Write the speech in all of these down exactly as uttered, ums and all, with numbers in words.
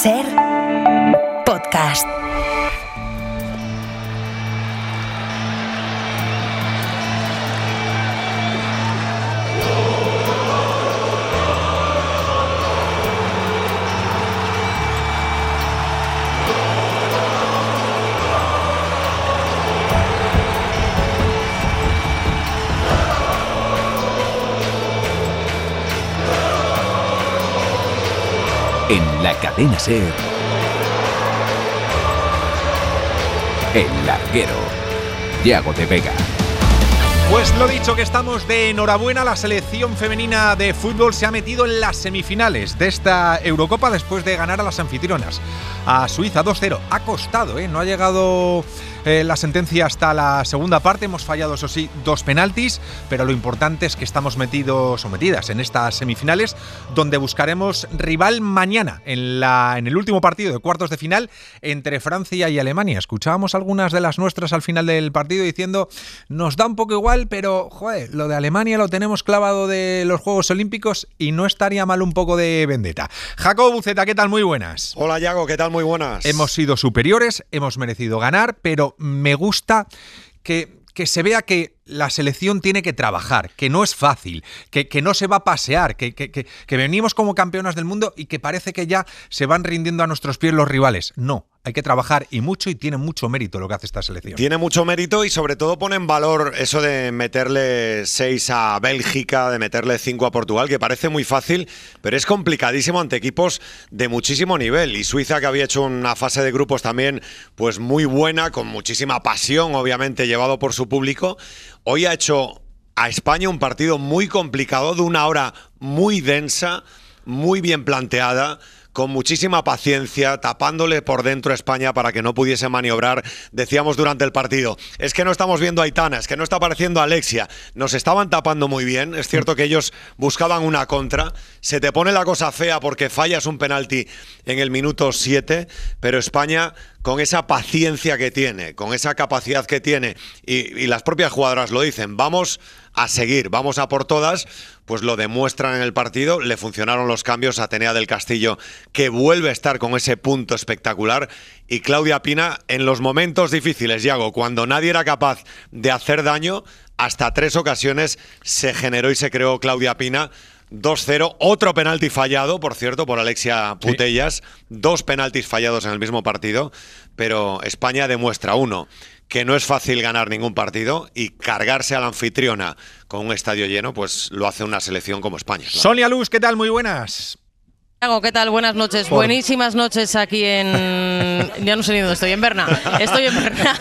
Ser podcast. En la cadena SER, El Larguero, Yago de Vega. Pues lo dicho, que estamos de enhorabuena. La selección femenina de fútbol se ha metido en las semifinales de esta Eurocopa después de ganar a las anfitrionas, a Suiza dos cero. Ha costado, ¿eh? No ha llegado eh, la sentencia hasta la segunda parte. Hemos fallado, eso sí, dos penaltis, pero lo importante es que estamos metidos o metidas en estas semifinales, donde buscaremos rival mañana en, la, en el último partido de cuartos de final entre Francia y Alemania. Escuchábamos algunas de las nuestras al final del partido diciendo: nos da un poco igual, pero joder, lo de Alemania lo tenemos clavado de los Juegos Olímpicos y no estaría mal un poco de vendetta. Jacob Buceta, ¿qué tal? Muy buenas. Hola, Yago, ¿qué tal? Muy buenas. Hemos sido superiores, hemos merecido ganar, pero me gusta que, que se vea que la selección tiene que trabajar, que no es fácil, que, que no se va a pasear, que, que, que, que venimos como campeonas del mundo y que parece que ya se van rindiendo a nuestros pies los rivales. No, hay que trabajar y mucho, y tiene mucho mérito lo que hace esta selección. Tiene mucho mérito y sobre todo pone en valor eso de meterle seis a Bélgica, de meterle cinco a Portugal, que parece muy fácil, pero es complicadísimo ante equipos de muchísimo nivel. Y Suiza, que había hecho una fase de grupos también pues muy buena, con muchísima pasión, obviamente, llevado por su público. Hoy ha hecho a España un partido muy complicado, de una hora muy densa, muy bien planteada, con muchísima paciencia, tapándole por dentro a España para que no pudiese maniobrar. Decíamos durante el partido, es que no estamos viendo a Aitana, es que no está apareciendo Alexia. Nos estaban tapando muy bien, es cierto que ellos buscaban una contra. Se te pone la cosa fea porque fallas un penalti en el minuto siete, pero España, con esa paciencia que tiene, con esa capacidad que tiene, y, y las propias jugadoras lo dicen, vamos a seguir, vamos a por todas, pues lo demuestran en el partido. Le funcionaron los cambios a Atenea del Castillo, que vuelve a estar con ese punto espectacular, y Claudia Pina en los momentos difíciles, Yago, cuando nadie era capaz de hacer daño, hasta tres ocasiones se generó y se creó Claudia Pina. dos cero, otro penalti fallado, por cierto, por Alexia Putellas, sí. Dos penaltis fallados en el mismo partido, pero España demuestra, uno, que no es fácil ganar ningún partido, y cargarse a la anfitriona con un estadio lleno, pues lo hace una selección como España. Claro. Sonia Luz, ¿qué tal? Muy buenas. ¿Qué tal? Buenas noches. Por... Buenísimas noches aquí en... Ya no sé ni dónde estoy, en Berna. Estoy en Berna.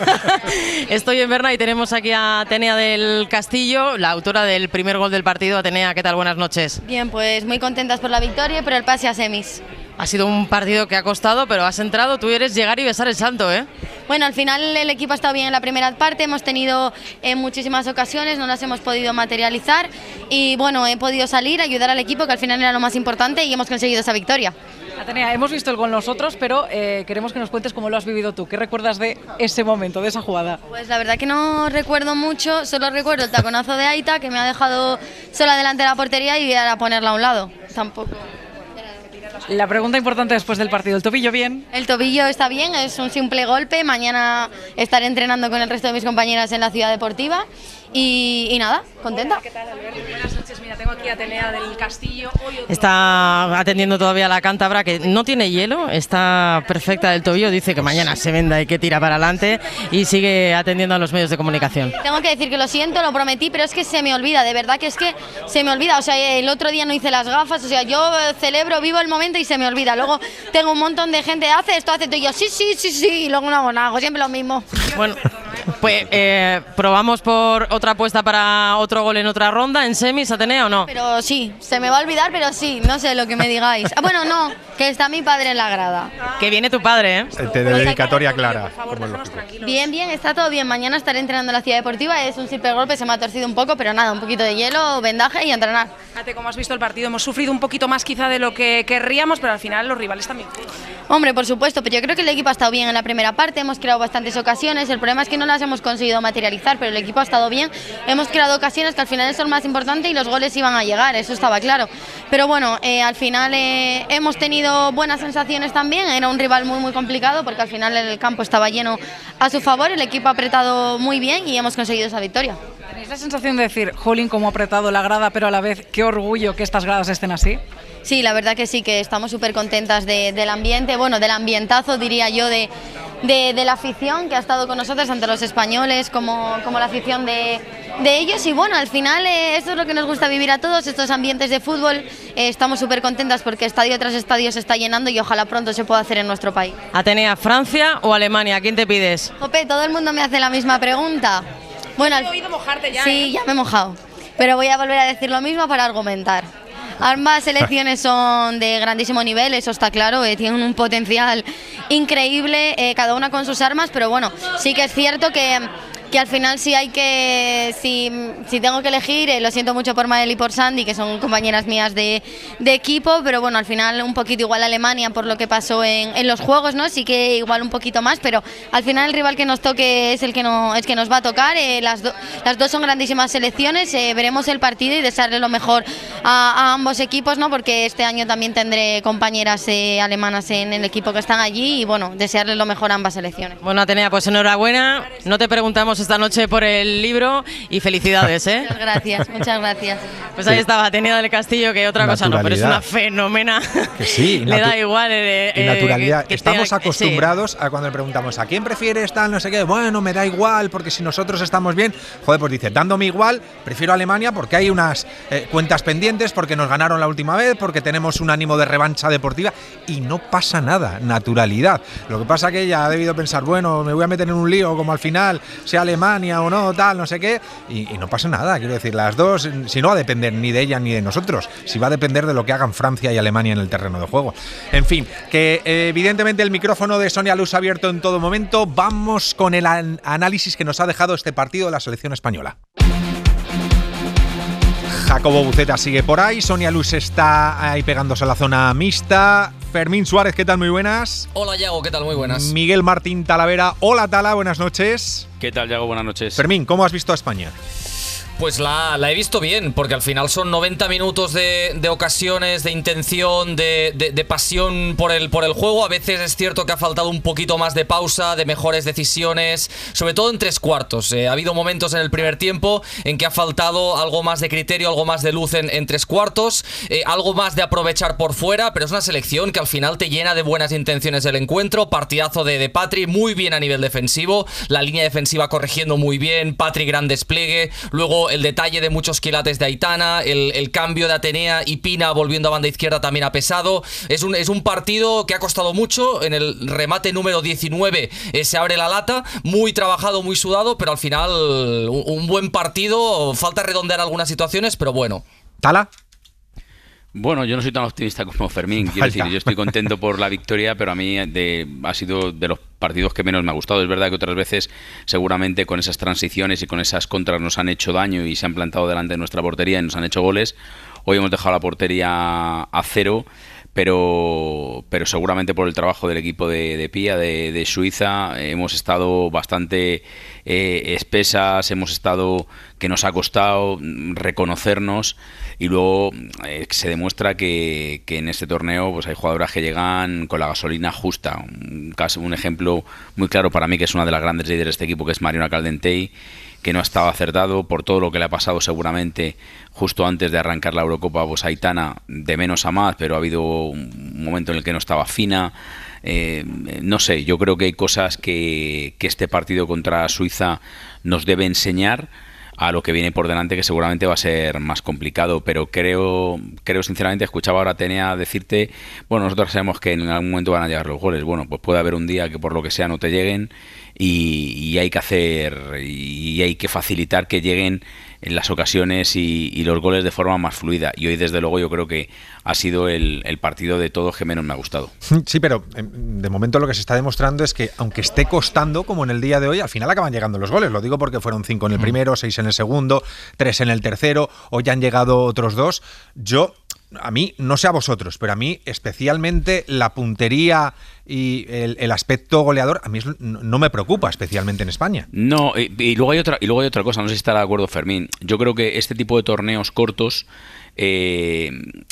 Estoy en Berna y tenemos aquí a Atenea del Castillo, la autora del primer gol del partido. Atenea, ¿qué tal? Buenas noches. Bien, pues muy contentas por la victoria y por el pase a semis. Ha sido un partido que ha costado, pero has entrado, tú eres llegar y besar el santo, ¿eh? Bueno, al final el equipo ha estado bien en la primera parte, hemos tenido en muchísimas ocasiones, no las hemos podido materializar y bueno, he podido salir, ayudar al equipo, que al final era lo más importante, y hemos conseguido esa victoria. Atenea, hemos visto el gol nosotros, pero eh, queremos que nos cuentes cómo lo has vivido tú. ¿Qué recuerdas de ese momento, de esa jugada? Pues la verdad que no recuerdo mucho, solo recuerdo el taconazo de Aita, que me ha dejado sola delante de la portería y a ponerla a un lado. Tampoco... La pregunta importante después del partido, ¿el tobillo bien? El tobillo está bien, es un simple golpe. Mañana estaré entrenando con el resto de mis compañeras en la ciudad deportiva y, y nada, contenta. Hola, ¿qué tal, Alberto? Buenas noches, mira, tengo aquí a Atenea del Castillo. Está atendiendo todavía a la cántabra, que no tiene hielo, está perfecta del tobillo, dice que mañana se venda y que tira para adelante, y sigue atendiendo a los medios de comunicación. Tengo que decir que lo siento, lo prometí, pero es que se me olvida, de verdad que es que se me olvida. O sea, el otro día no hice las gafas, o sea, yo celebro, vivo el momento y se me olvida. Luego tengo un montón de gente, hace esto, hace esto, y yo sí, sí, sí, sí, y luego no hago nada, hago siempre lo mismo. Bueno, pues eh, probamos por otra apuesta para otro gol en otra ronda, en semis, Atenea, ¿o no? Pero sí, se me va a olvidar, pero sí, no sé lo que me digáis. Ah, bueno, no, que está mi padre en la grada. Que viene tu padre, ¿eh? Te de dedicatoria clara. Bien, bien, está todo bien. Mañana estaré entrenando en la ciudad deportiva, es un simple golpe, se me ha torcido un poco, pero nada, un poquito de hielo, vendaje y entrenar. Fíjate cómo has visto el partido, hemos sufrido un poquito más quizá de lo que querríamos, pero al final los rivales también. Hombre, por supuesto, pero yo creo que el equipo ha estado bien en la primera parte, hemos creado bastantes ocasiones, el problema es que no las hemos conseguido materializar, pero el equipo ha estado bien, hemos creado ocasiones que al final eso es lo más importante y los goles iban a llegar, eso estaba claro. Pero bueno, eh, al final eh, hemos tenido buenas sensaciones también, era un rival muy muy complicado porque al final el campo estaba lleno a su favor, el equipo ha apretado muy bien y hemos conseguido esa victoria. ¿Tenéis la sensación de decir, jolín, cómo ha apretado la grada, pero a la vez, qué orgullo que estas gradas estén así? Sí, la verdad que sí, que estamos súper contentas de, del ambiente, bueno, del ambientazo, diría yo, de, de, de la afición que ha estado con nosotros, tanto los españoles como, como la afición de, de ellos. Y bueno, al final eh, esto es lo que nos gusta vivir a todos, estos ambientes de fútbol. Eh, estamos súper contentas porque estadio tras estadio se está llenando y ojalá pronto se pueda hacer en nuestro país. Atenea, ¿Francia o Alemania? ¿A quién te pides? Jope, todo el mundo me hace la misma pregunta. Bueno, he oído mojarte ya. Sí, ¿eh? ya me he mojado, pero voy a volver a decir lo mismo para argumentar. Ambas selecciones son de grandísimo nivel, eso está claro, eh, tienen un potencial increíble, eh, cada una con sus armas, pero bueno, sí que es cierto que, que al final sí hay que, si, si tengo que elegir, eh, lo siento mucho por Mael y por Sandy, que son compañeras mías de, de equipo, pero bueno, al final un poquito igual a Alemania por lo que pasó en, en los Juegos, ¿no? Sí que igual un poquito más, pero al final el rival que nos toque es el que, no, es que nos va a tocar, eh, las, do, las dos son grandísimas selecciones, eh, veremos el partido y desearle lo mejor a, a ambos equipos, ¿no? Porque este año también tendré compañeras eh, alemanas en el equipo que están allí y bueno, desearle lo mejor a ambas selecciones. Bueno, Atenea, pues enhorabuena, no te preguntamos esta noche por el libro y felicidades, ¿eh? Muchas gracias, muchas gracias. Pues ahí estaba Atenea del Castillo, que otra cosa no, pero es una fenómena. Que sí, le da igual. Eh, y naturalidad. Que, que Estamos tenga, acostumbrados sí. a cuando le preguntamos ¿a quién prefieres tal, no sé qué? Bueno, me da igual, porque si nosotros estamos bien, joder, pues dice, dándome igual, prefiero a Alemania porque hay unas eh, cuentas pendientes, porque nos ganaron la última vez, porque tenemos un ánimo de revancha deportiva y no pasa nada, naturalidad. Lo que pasa que ella ha debido pensar, bueno, me voy a meter en un lío como al final, sea Alemania o no, tal, no sé qué, y, y no pasa nada, quiero decir, las dos, si no va a depender ni de ella ni de nosotros, si va a depender de lo que hagan Francia y Alemania en el terreno de juego. En fin, que eh, evidentemente el micrófono de Sonia Luz abierto en todo momento. Vamos con el an- análisis que nos ha dejado este partido de la selección española. Jacobo Buceta sigue por ahí, Sonia Luz está ahí pegándose a la zona mixta. Fermín Suárez, ¿qué tal? Muy buenas. Hola, Yago, ¿qué tal? Muy buenas. Miguel Martín Talavera, hola Tala, buenas noches. ¿Qué tal, Yago? Buenas noches. Fermín, ¿cómo has visto a España? Pues la, la he visto bien, porque al final son noventa minutos de, de ocasiones, de intención, de, de, de pasión por el, por el juego. A veces es cierto que ha faltado un poquito más de pausa, de mejores decisiones, sobre todo en tres cuartos. Eh, ha habido momentos en el primer tiempo en que ha faltado algo más de criterio, algo más de luz en, en tres cuartos, eh, algo más de aprovechar por fuera, pero es una selección que al final te llena de buenas intenciones el encuentro. Partidazo de, de Patri, muy bien a nivel defensivo, la línea defensiva corrigiendo muy bien, Patri gran despliegue, luego el detalle de muchos quilates de Aitana, el, el cambio de Atenea y Pina volviendo a banda izquierda también ha pesado. Es un, es un partido que ha costado mucho. En el remate número diecinueve eh, se abre la lata, muy trabajado, muy sudado, pero al final un, un buen partido. Falta redondear algunas situaciones, pero bueno. ¿Tala? Bueno, yo no soy tan optimista como Fermín, quiero decir, yo estoy contento por la victoria, pero a mí de, ha sido de los partidos que menos me ha gustado. Es verdad que otras veces seguramente con esas transiciones y con esas contras nos han hecho daño y se han plantado delante de nuestra portería y nos han hecho goles. Hoy hemos dejado la portería a cero, pero, pero seguramente por el trabajo del equipo de, de Pia, de, de Suiza, hemos estado bastante eh, espesas, hemos estado que nos ha costado reconocernos. Y luego eh, se demuestra que, que en este torneo pues hay jugadoras que llegan con la gasolina justa. Un, caso, un ejemplo muy claro para mí, que es una de las grandes líderes de este equipo, que es Mariona Caldentey, que no ha estado acertado por todo lo que le ha pasado seguramente justo antes de arrancar la Eurocopa. Pues Aitana de menos a más, pero ha habido un momento en el que no estaba fina. Eh, no sé, yo creo que hay cosas que, que este partido contra Suiza nos debe enseñar a lo que viene por delante, que seguramente va a ser más complicado, pero creo, creo sinceramente, escuchaba ahora a Atenea decirte, bueno, nosotros sabemos que en algún momento van a llegar los goles. Bueno, pues puede haber un día que por lo que sea no te lleguen y, y hay que hacer y hay que facilitar que lleguen en las ocasiones y, y los goles de forma más fluida. Y hoy, desde luego, yo creo que ha sido el, el partido de todos que menos me ha gustado. Sí, pero de momento lo que se está demostrando es que, aunque esté costando, como en el día de hoy, al final acaban llegando los goles. Lo digo porque fueron cinco en el primero, seis en el segundo, tres en el tercero, hoy han llegado otros dos. Yo... A mí, no sé a vosotros, pero a mí especialmente la puntería y el, el aspecto goleador, a mí es, no, no me preocupa especialmente en España. No, y, y luego hay otra y luego hay otra cosa, no sé si estará de acuerdo Fermín. Yo creo que este tipo de torneos cortos eh,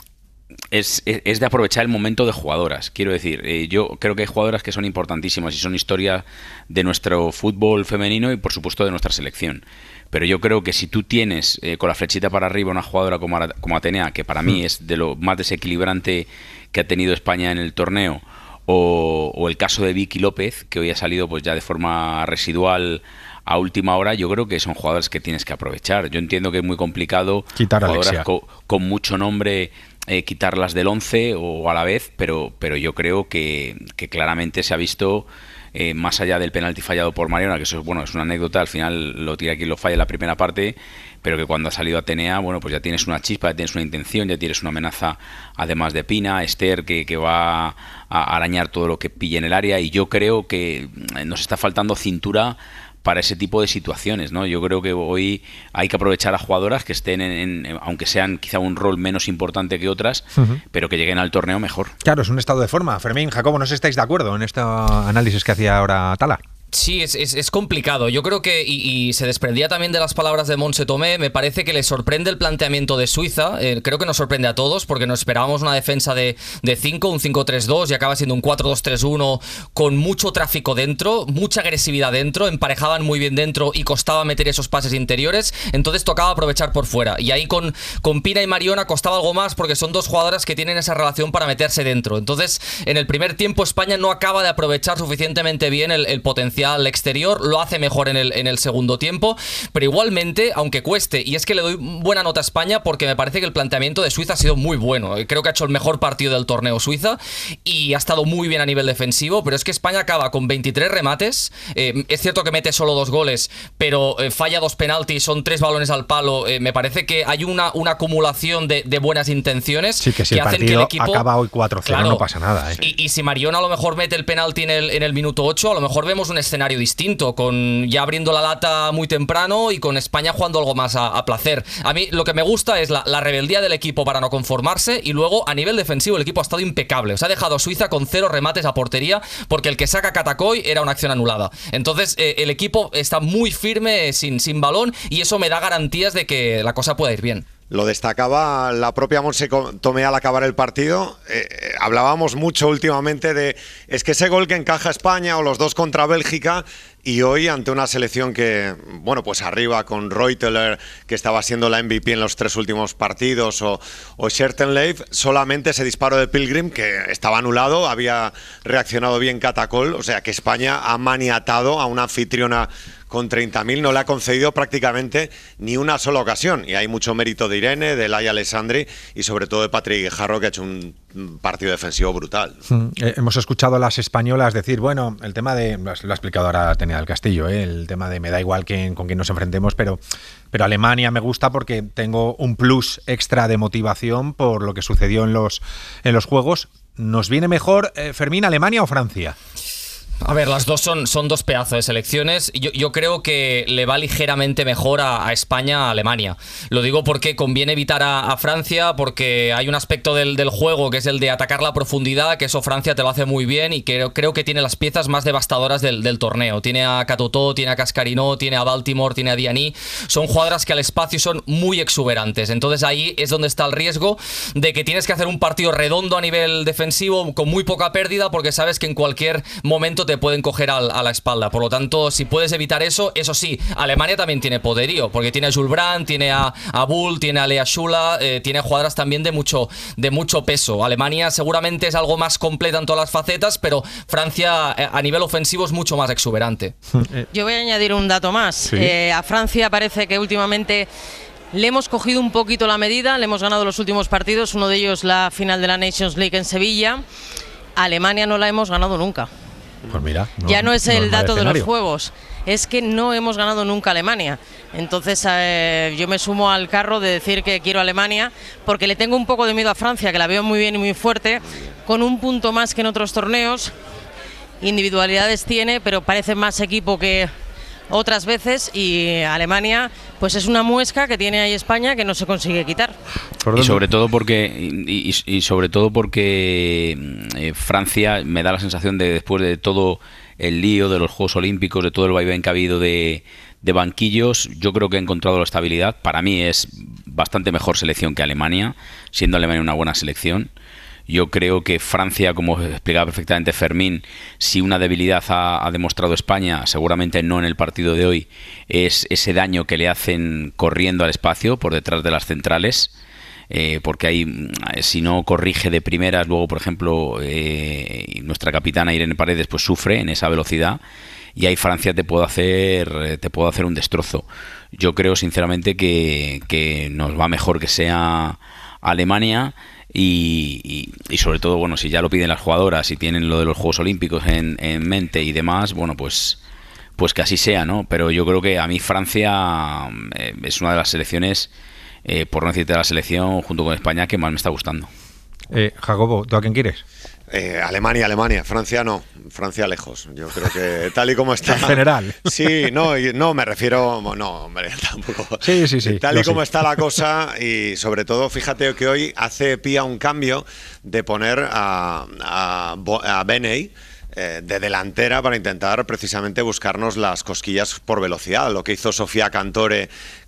es, es, es de aprovechar el momento de jugadoras. Quiero decir, eh, yo creo que hay jugadoras que son importantísimas y son historia de nuestro fútbol femenino y por supuesto de nuestra selección. Pero yo creo que si tú tienes eh, con la flechita para arriba una jugadora como, como Atenea, que para mí es de lo más desequilibrante que ha tenido España en el torneo, o, o el caso de Vicky López, que hoy ha salido pues ya de forma residual a última hora, yo creo que son jugadoras que tienes que aprovechar. Yo entiendo que es muy complicado quitar a jugadoras con, con mucho nombre eh, quitarlas del once o a la vez, pero, pero yo creo que, que claramente se ha visto... Eh, más allá del penalti fallado por Mariona, que eso es, bueno, es una anécdota, al final lo tira quien lo falla en la primera parte, pero que cuando ha salido Atenea, bueno, pues ya tienes una chispa, ya tienes una intención, ya tienes una amenaza además de Pina, Esther, que, que va a arañar todo lo que pille en el área, y yo creo que nos está faltando cintura para ese tipo de situaciones, ¿no? Yo creo que hoy hay que aprovechar a jugadoras que estén, en, en aunque sean quizá un rol menos importante que otras, uh-huh. pero que lleguen al torneo mejor. Claro, es un estado de forma. Fermín, Jacobo, no sé si estáis de acuerdo en este análisis que hacía ahora Tala. Sí, es, es, es complicado. Yo creo que, y, y se desprendía también de las palabras de Montse Tomé, me parece que le sorprende el planteamiento de Suiza. Eh, creo que nos sorprende a todos porque nos esperábamos una defensa de cinco, un cinco tres dos y acaba siendo un cuatro dos tres uno con mucho tráfico dentro, mucha agresividad dentro, emparejaban muy bien dentro y costaba meter esos pases interiores, entonces tocaba aprovechar por fuera. Y ahí con, con Pina y Mariona costaba algo más porque son dos jugadoras que tienen esa relación para meterse dentro. Entonces, en el primer tiempo España no acaba de aprovechar suficientemente bien el, el potencial al exterior, lo hace mejor en el, en el segundo tiempo, pero igualmente, aunque cueste, y es que le doy buena nota a España porque me parece que el planteamiento de Suiza ha sido muy bueno, creo que ha hecho el mejor partido del torneo Suiza y ha estado muy bien a nivel defensivo, pero es que España acaba con veintitrés remates, eh, es cierto que mete solo dos goles, pero eh, falla dos penaltis, son tres balones al palo, eh, me parece que hay una, una acumulación de, de buenas intenciones sí, que si que el hacen partido que el equipo acaba hoy cuatro cero, claro, no pasa nada, ¿eh? y, y si Mariona a lo mejor mete el penalti en el, en el minuto ocho, a lo mejor vemos un escenario distinto, con ya abriendo la lata muy temprano y con España jugando algo más a, a placer. A mí lo que me gusta es la, la rebeldía del equipo para no conformarse, y luego a nivel defensivo el equipo ha estado impecable. Os ha dejado a Suiza con cero remates a portería porque el que saca Catacoy era una acción anulada. Entonces eh, el equipo está muy firme sin, sin balón y eso me da garantías de que la cosa pueda ir bien. Lo destacaba la propia Montse Tomé al acabar el partido. Eh, hablábamos mucho últimamente de es que ese gol que encaja España o los dos contra Bélgica, y hoy ante una selección que, bueno, pues arriba con Reuteler, que estaba siendo la M V P en los tres últimos partidos, o, o Schertenleif, solamente ese disparo de Pilgrim que estaba anulado, había reaccionado bien Catacol, o sea que España ha maniatado a una anfitriona con treinta mil, no le ha concedido prácticamente ni una sola ocasión. Y hay mucho mérito de Irene, de Laia Alessandri y sobre todo de Patrick Guijarro, que ha hecho un partido defensivo brutal. Mm, eh, hemos escuchado a las españolas decir, bueno, el tema de, lo ha explicado ahora Tenia del Castillo, ¿eh? El tema de me da igual quién, con quién nos enfrentemos, pero, pero Alemania me gusta porque tengo un plus extra de motivación por lo que sucedió en los, en los Juegos. ¿Nos viene mejor, eh, Fermín, Alemania o Francia? A ver, las dos son, son dos pedazos de selecciones. Yo, yo creo que le va ligeramente mejor a, a España a Alemania. Lo digo porque conviene evitar a, a Francia, porque hay un aspecto del, del juego que es el de atacar la profundidad, que eso Francia te lo hace muy bien, y que creo que tiene las piezas más devastadoras del, del torneo. Tiene a Catotó, tiene a Cascarino, tiene a Baltimore, tiene a Diani. Son jugadoras que al espacio son muy exuberantes. Entonces ahí es donde está el riesgo de que tienes que hacer un partido redondo a nivel defensivo con muy poca pérdida, porque sabes que en cualquier momento te pueden coger a, a la espalda. Por lo tanto, si puedes evitar eso, eso sí, Alemania también tiene poderío, porque tiene a Jules Brandt, tiene a, a Bull, tiene a Lea Schula, eh, tiene jugadoras también de mucho, de mucho peso. Alemania seguramente es algo más completa en todas las facetas, pero Francia eh, a nivel ofensivo es mucho más exuberante. Yo voy a añadir un dato más. ¿Sí? Eh, a Francia parece que últimamente le hemos cogido un poquito la medida, le hemos ganado los últimos partidos, uno de ellos la final de la Nations League en Sevilla. A Alemania no la hemos ganado nunca. Pues mira, no, ya no es el no dato es de los juegos, es que no hemos ganado nunca a Alemania. Entonces eh, yo me sumo al carro de decir que quiero a Alemania, porque le tengo un poco de miedo a Francia, que la veo muy bien y muy fuerte, con un punto más que en otros torneos. Individualidades tiene, pero parece más equipo que otras veces, y Alemania pues es una muesca que tiene ahí España que no se consigue quitar. Y sobre todo porque y, y, y sobre todo porque eh, Francia me da la sensación de, después de todo el lío de los Juegos Olímpicos, de todo el vaivén que ha habido de, de banquillos, yo creo que ha encontrado la estabilidad. Para mí es bastante mejor selección que Alemania, siendo Alemania una buena selección. Yo creo que Francia, como explicaba perfectamente Fermín, si una debilidad ha, ha demostrado España, seguramente no en el partido de hoy, es ese daño que le hacen corriendo al espacio por detrás de las centrales, eh, porque ahí, si no corrige de primeras, luego, por ejemplo, eh, nuestra capitana Irene Paredes pues sufre en esa velocidad, y ahí Francia te puede hacer, te puede hacer un destrozo. Yo creo, sinceramente, que, que nos va mejor que sea Alemania. Y, y, y sobre todo, bueno, si ya lo piden las jugadoras, si tienen lo de los Juegos Olímpicos en, en mente y demás, bueno, pues pues que así sea, ¿no? Pero yo creo que a mí Francia eh, es una de las selecciones, eh, por no decirte la selección, junto con España, que más me está gustando. Eh, Jacobo, ¿tú a quién quieres? Eh, Alemania, Alemania, Francia no, Francia lejos. Yo creo que tal y como está. En general. Sí, no, no me refiero, no, hombre, tampoco. Sí, sí, sí. Tal y como sí. está la cosa, y sobre todo, fíjate que hoy hace pía un cambio de poner a, a, a Beney eh, de delantera para intentar precisamente buscarnos las cosquillas por velocidad, lo que hizo Sofía Cantore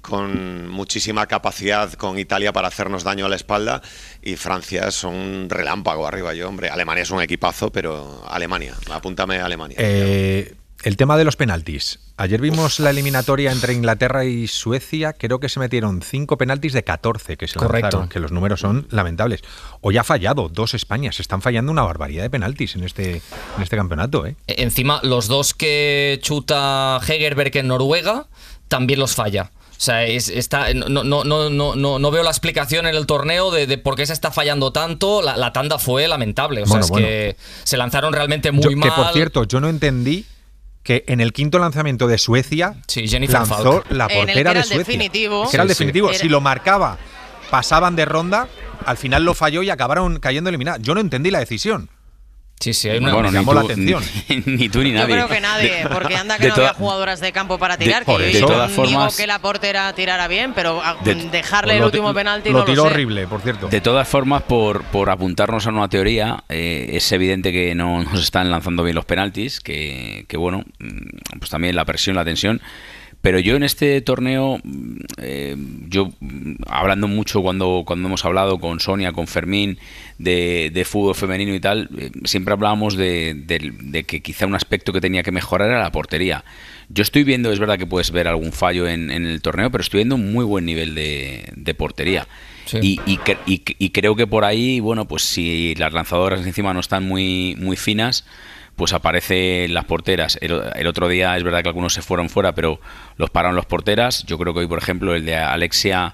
con muchísima capacidad con Italia para hacernos daño a la espalda, y Francia es un relámpago arriba. Yo, hombre, Alemania es un equipazo, pero Alemania, apúntame a Alemania. Eh, el tema de los penaltis. Ayer vimos Uf. la eliminatoria entre Inglaterra y Suecia. Creo que se metieron cinco penaltis de catorce que se lanzaron, que los números son lamentables. Hoy ha fallado dos Españas. Están fallando una barbaridad de penaltis en este, en este campeonato, ¿eh? Encima, los dos que chuta Hegerberg en Noruega también los falla. O sea, es, está, no, no, no, no, no, no veo la explicación en el torneo de, de por qué se está fallando tanto. La, la tanda fue lamentable. O sea, bueno, es bueno. que se lanzaron realmente muy yo, mal. Que, por cierto, yo no entendí que en el quinto lanzamiento de Suecia sí, Jennifer lanzó Falk. la portera de Suecia. Definitivo. Que era el sí, definitivo. sí. Si lo marcaba, pasaban de ronda, al final lo falló y acabaron cayendo eliminados. Yo no entendí la decisión. Sí, sí, hay una, bueno, me llamó tú, la atención. Ni, ni tú ni nadie. Yo creo que nadie, de, porque anda que de no toda, había jugadoras de campo para tirar, de, que de yo todas digo formas, que la portera tirara bien, pero de, dejarle pues el lo, último penalti lo no tiró lo sé. horrible, por cierto. De todas formas, por, por apuntarnos a una teoría, eh, es evidente que no nos están lanzando bien los penaltis, que, que bueno, pues también la presión, la tensión. Pero yo en este torneo, eh, yo hablando mucho cuando, cuando hemos hablado con Sonia, con Fermín, de, de fútbol femenino y tal, eh, siempre hablábamos de, de, de que quizá un aspecto que tenía que mejorar era la portería. Yo estoy viendo, es verdad que puedes ver algún fallo en, en el torneo, pero estoy viendo un muy buen nivel de, de portería. Sí. Y, y, y, y creo que por ahí, bueno, pues si las lanzadoras encima no están muy, muy finas, pues aparecen las porteras. El, el otro día es verdad que algunos se fueron fuera, pero los pararon los porteras. Yo creo que hoy, por ejemplo, el de Alexia,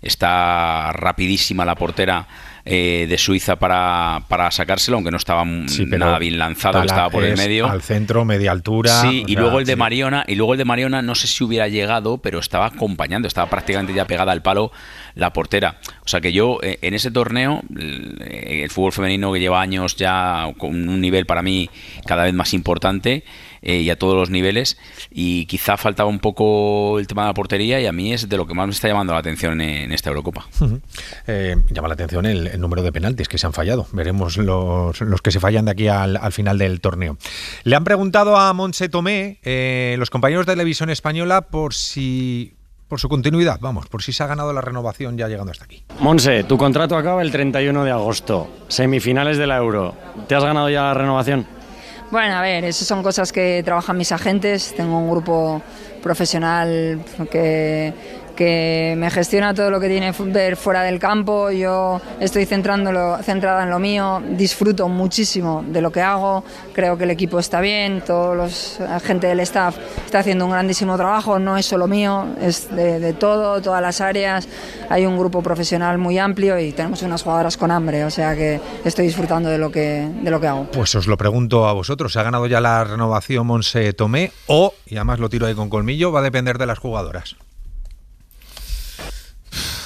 está rapidísima la portera eh, de Suiza para, para sacárselo, aunque no estaba sí, nada bien lanzado, que estaba por el medio. Al centro, media altura. Sí, y sea, luego el de sí. Mariona, y luego el de Mariona no sé si hubiera llegado, pero estaba acompañando, estaba prácticamente ya pegada al palo la portera. O sea que yo, eh, en ese torneo, el, el fútbol femenino que lleva años ya con un nivel para mí cada vez más importante, eh, y a todos los niveles, y quizá faltaba un poco el tema de la portería, y a mí es de lo que más me está llamando la atención en, en esta Eurocopa. Uh-huh. eh, llama la atención el, el número de penaltis que se han fallado. Veremos los, los que se fallan de aquí al, al final del torneo. Le han preguntado a Montse Tomé, eh, los compañeros de Televisión Española, por si... por su continuidad, vamos, por si se ha ganado la renovación ya llegando hasta aquí. Monse, tu contrato acaba el treinta y uno de agosto, semifinales de la Euro. ¿Te has ganado ya la renovación? Bueno, a ver, eso son cosas que trabajan mis agentes. Tengo un grupo profesional que, que me gestiona todo lo que tiene que ver fuera del campo. Yo estoy centrándolo, centrada en lo mío, disfruto muchísimo de lo que hago, creo que el equipo está bien, todos los la gente del staff está haciendo un grandísimo trabajo, no es solo mío, es de, de todo, todas las áreas. Hay un grupo profesional muy amplio y tenemos unas jugadoras con hambre, o sea que estoy disfrutando de lo que, de lo que hago. Pues os lo pregunto a vosotros, ¿se ha ganado ya la renovación Montse Tomé o, y además lo tiro ahí con colmillo, va a depender de las jugadoras?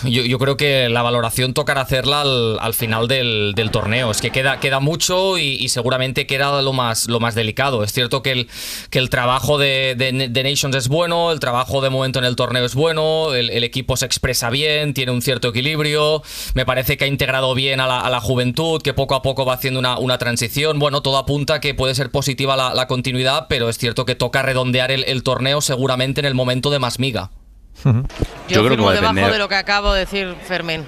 yo, yo creo que la valoración tocará hacerla al, al final del, del torneo. Es que queda, queda mucho y, y seguramente queda lo más, lo más delicado. Es cierto que el, que el trabajo de, de, de Nations es bueno, el trabajo de momento en el torneo es bueno, el, el equipo se expresa bien, tiene un cierto equilibrio, me parece que ha integrado bien a la, a la juventud, que poco a poco va haciendo una, una transición. Bueno, todo apunta a que puede ser positiva la, la continuidad, pero es cierto que toca redondear el, el torneo seguramente en el momento de más miga. Uh-huh. Yo, Yo creo que va a debajo depender... de lo que acabo de decir, Fermín.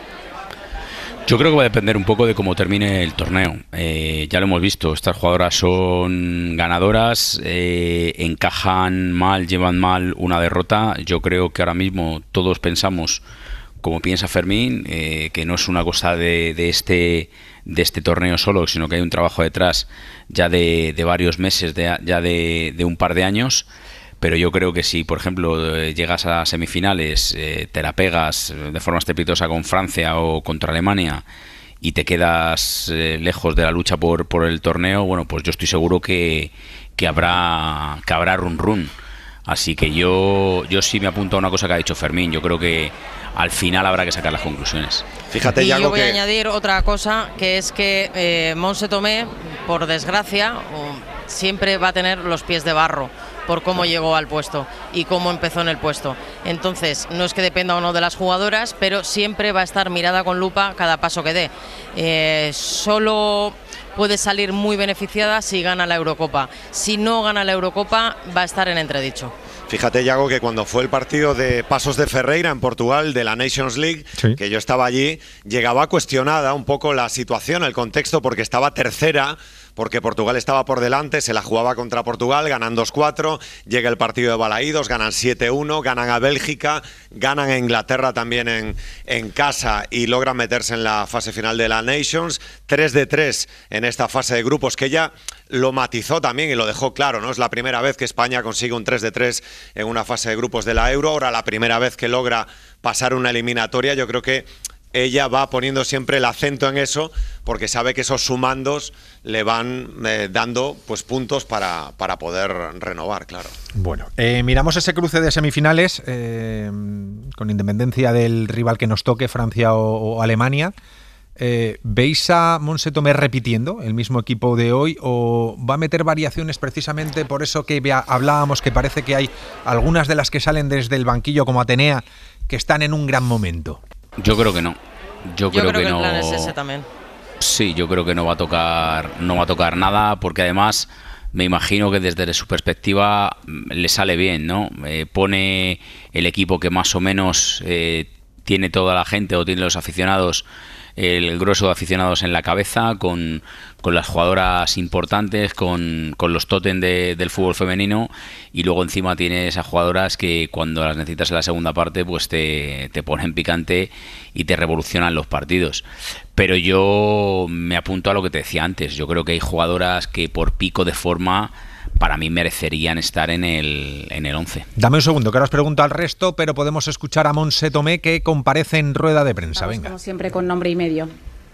Yo creo que va a depender un poco de cómo termine el torneo. Eh, ya lo hemos visto, estas jugadoras son ganadoras, eh, encajan mal, llevan mal una derrota. Yo creo que ahora mismo todos pensamos, como piensa Fermín, eh, que no es una cosa de, de este de este torneo solo, sino que hay un trabajo detrás ya de, de varios meses, de, ya de, de un par de años. Pero yo creo que si, por ejemplo, eh, llegas a semifinales, eh, te la pegas de forma estrepitosa con Francia o contra Alemania y te quedas eh, lejos de la lucha por, por el torneo, bueno, pues yo estoy seguro que, que habrá que habrá run run. Así que yo, yo sí me apunto a una cosa que ha dicho Fermín. Yo creo que al final habrá que sacar las conclusiones. Fíjate, y Yago, yo voy que... a añadir otra cosa, que es que eh, Montse Tomé, por desgracia, siempre va a tener los pies de barro por cómo llegó al puesto y cómo empezó en el puesto. Entonces, no es que dependa o no de las jugadoras, pero siempre va a estar mirada con lupa cada paso que dé. Eh, solo puede salir muy beneficiada si gana la Eurocopa. Si no gana la Eurocopa, va a estar en entredicho. Fíjate, Yago, que cuando fue el partido de Pasos de Ferreira en Portugal de la Nations League, sí, que yo estaba allí, llegaba cuestionada un poco la situación, el contexto, porque estaba tercera, porque Portugal estaba por delante, se la jugaba contra Portugal, ganan dos cuatro, llega el partido de Balaídos, ganan siete uno, ganan a Bélgica, ganan a Inglaterra también en, en casa y logran meterse en la fase final de la Nations, tres de tres en esta fase de grupos, que ella lo matizó también y lo dejó claro, ¿no? Es la primera vez que España consigue un tres de tres en una fase de grupos de la Euro, ahora la primera vez que logra pasar una eliminatoria. Yo creo que ella va poniendo siempre el acento en eso, porque sabe que esos sumandos le van eh, dando pues puntos para, para poder renovar, claro. Bueno, eh, miramos ese cruce de semifinales, eh, con independencia del rival que nos toque, Francia o, o Alemania. Eh, ¿Veis a Montse Tomé repitiendo el mismo equipo de hoy o va a meter variaciones precisamente por eso que hablábamos, que parece que hay algunas de las que salen desde el banquillo como Atenea que están en un gran momento? Yo creo que no. Yo creo, yo creo que, que no. El plan es ese también. Sí, yo creo que no va a tocar, no va a tocar nada, porque además me imagino que desde su perspectiva le sale bien, ¿no? Eh, pone el equipo que más o menos eh, tiene toda la gente o tiene los aficionados, el grueso de aficionados en la cabeza, con, con las jugadoras importantes, con, con los tótem de, del fútbol femenino, y luego encima tienes a jugadoras que cuando las necesitas en la segunda parte pues te, te ponen picante y te revolucionan los partidos. Pero yo me apunto a lo que te decía antes. Yo creo que hay jugadoras que por pico de forma para mí merecerían estar en el en el once. Dame un segundo, que ahora os pregunto al resto, pero podemos escuchar a Montse Tomé, que comparece en rueda de prensa. Vamos, venga. Como siempre, con nombre y medio.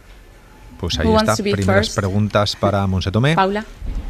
Pues ahí está, primeras first? preguntas para Montse Tomé. Paula.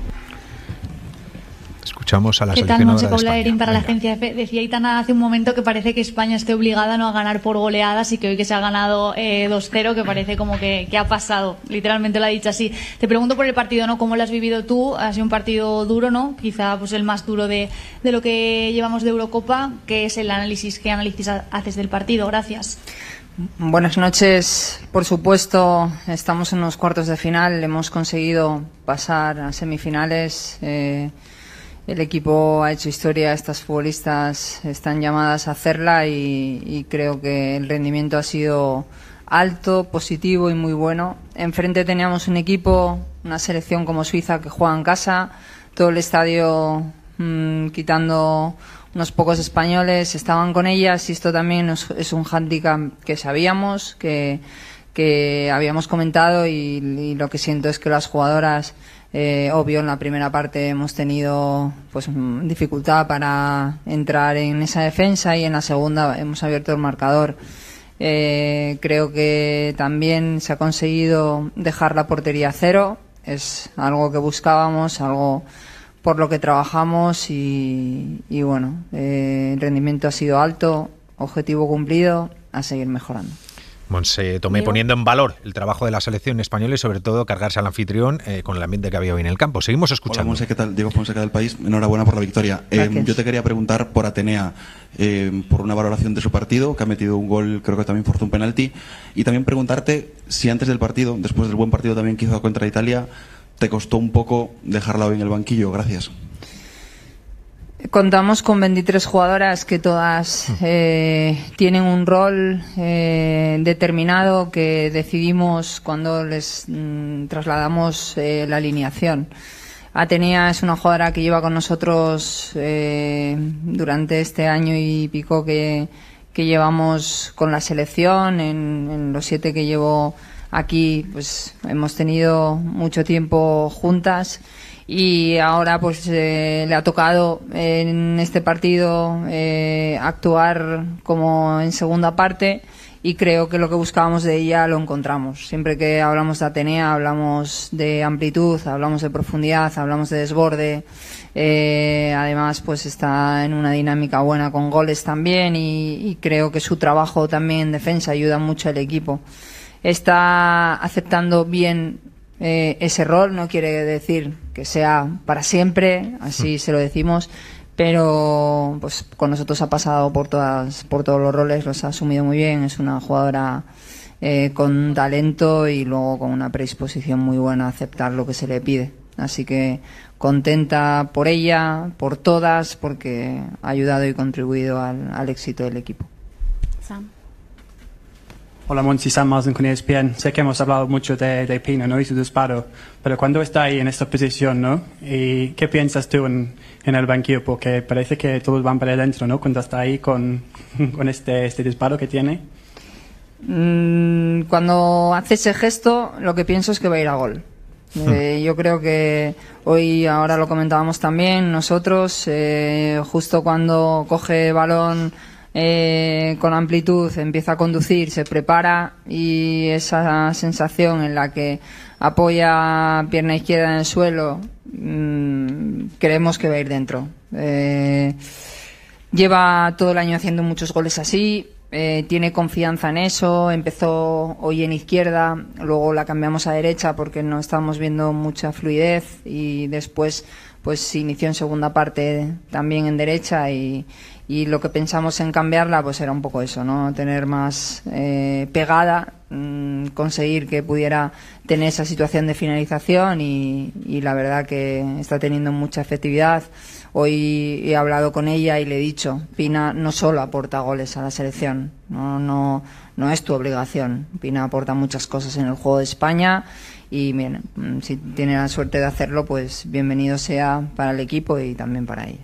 Escuchamos a la ¿Qué seleccionadora tal, Montse? de Paula España. Erin para Venga. la agencia F. Decía Aitana hace un momento que parece que España esté obligada no a ganar por goleadas y que hoy que se ha ganado eh, dos cero, que parece como que, que ha pasado. Literalmente lo ha dicho así. Te pregunto por el partido, ¿no? ¿Cómo lo has vivido tú? Ha sido un partido duro, ¿no? Quizá pues el más duro de, de lo que llevamos de Eurocopa. ¿Qué es el análisis? ¿Qué análisis haces del partido? Gracias. Buenas noches. Por supuesto, estamos en los cuartos de final. Hemos conseguido pasar a semifinales. Eh, el equipo ha hecho historia. Estas futbolistas están llamadas a hacerla y, y creo que el rendimiento ha sido alto, positivo y muy bueno. Enfrente teníamos un equipo, una selección como Suiza que juega en casa. Todo el estadio mmm, quitando unos pocos españoles estaban con ellas y esto también es un hándicap que sabíamos, que, que habíamos comentado y, y lo que siento es que las jugadoras, eh, obvio en la primera parte hemos tenido pues dificultad para entrar en esa defensa y en la segunda hemos abierto el marcador. Eh, creo que también se ha conseguido dejar la portería a cero, es algo que buscábamos, algo por lo que trabajamos y, y bueno, eh, el rendimiento ha sido alto, objetivo cumplido a seguir mejorando. Monse Tomé, poniendo en valor el trabajo de la selección española y sobre todo cargarse al anfitrión eh, con el ambiente que había hoy en el campo. Seguimos escuchando. Hola Monse, ¿qué tal? Diego Fonseca del País. Enhorabuena por la victoria. Eh, yo te quería preguntar por Atenea, eh, por una valoración de su partido, que ha metido un gol, creo que también forzó un penalti, y también preguntarte si antes del partido, después del buen partido también que hizo contra Italia, te costó un poco dejarla hoy en el banquillo. Gracias. Contamos con veintitrés jugadoras que todas eh, tienen un rol eh, determinado que decidimos cuando les mm, trasladamos eh, la alineación. Atenea es una jugadora que lleva con nosotros eh, durante este año y pico que, que llevamos con la selección. En, en los siete que llevo aquí, pues hemos tenido mucho tiempo juntas. Y ahora pues eh, le ha tocado en este partido eh, actuar como en segunda parte y creo que lo que buscábamos de ella lo encontramos. Siempre que hablamos de Atenea hablamos de amplitud, hablamos de profundidad, hablamos de desborde. Eh, además pues está en una dinámica buena con goles también y, y creo que su trabajo también en defensa ayuda mucho al equipo. Está aceptando bien Eh, ese rol, no quiere decir que sea para siempre, así se lo decimos, pero pues con nosotros ha pasado por todas, por todos los roles, los ha asumido muy bien, es una jugadora eh, con talento y luego con una predisposición muy buena a aceptar lo que se le pide, así que contenta por ella, por todas, porque ha ayudado y contribuido al, al éxito del equipo. Sam. Hola Monsi, Sam Marsden con E S P N. Sé que hemos hablado mucho de, de Pina, ¿no? Y su disparo, pero cuando está ahí en esta posición, ¿no? ¿Y qué piensas tú en, en el banquillo? Porque parece que todos van para adentro, ¿no? Cuando está ahí con, con este, este disparo que tiene. Mm, cuando hace ese gesto, lo que pienso es que va a ir a gol. Eh, yo creo que hoy, ahora lo comentábamos también nosotros, eh, justo cuando coge balón Eh, con amplitud, empieza a conducir, se prepara y esa sensación en la que apoya pierna izquierda en el suelo, mmm, creemos que va a ir dentro. Eh, lleva todo el año haciendo muchos goles así, eh, tiene confianza en eso, empezó hoy en izquierda, luego la cambiamos a derecha porque no estábamos viendo mucha fluidez y después pues inició en segunda parte también en derecha y Y lo que pensamos en cambiarla pues era un poco eso, ¿no? Tener más eh, pegada, mmm, conseguir que pudiera tener esa situación de finalización y, y la verdad que está teniendo mucha efectividad. Hoy he hablado con ella y le he dicho, Pina no solo aporta goles a la selección, no, no, no es tu obligación. Pina aporta muchas cosas en el juego de España y bien, si tiene la suerte de hacerlo, pues bienvenido sea para el equipo y también para ella.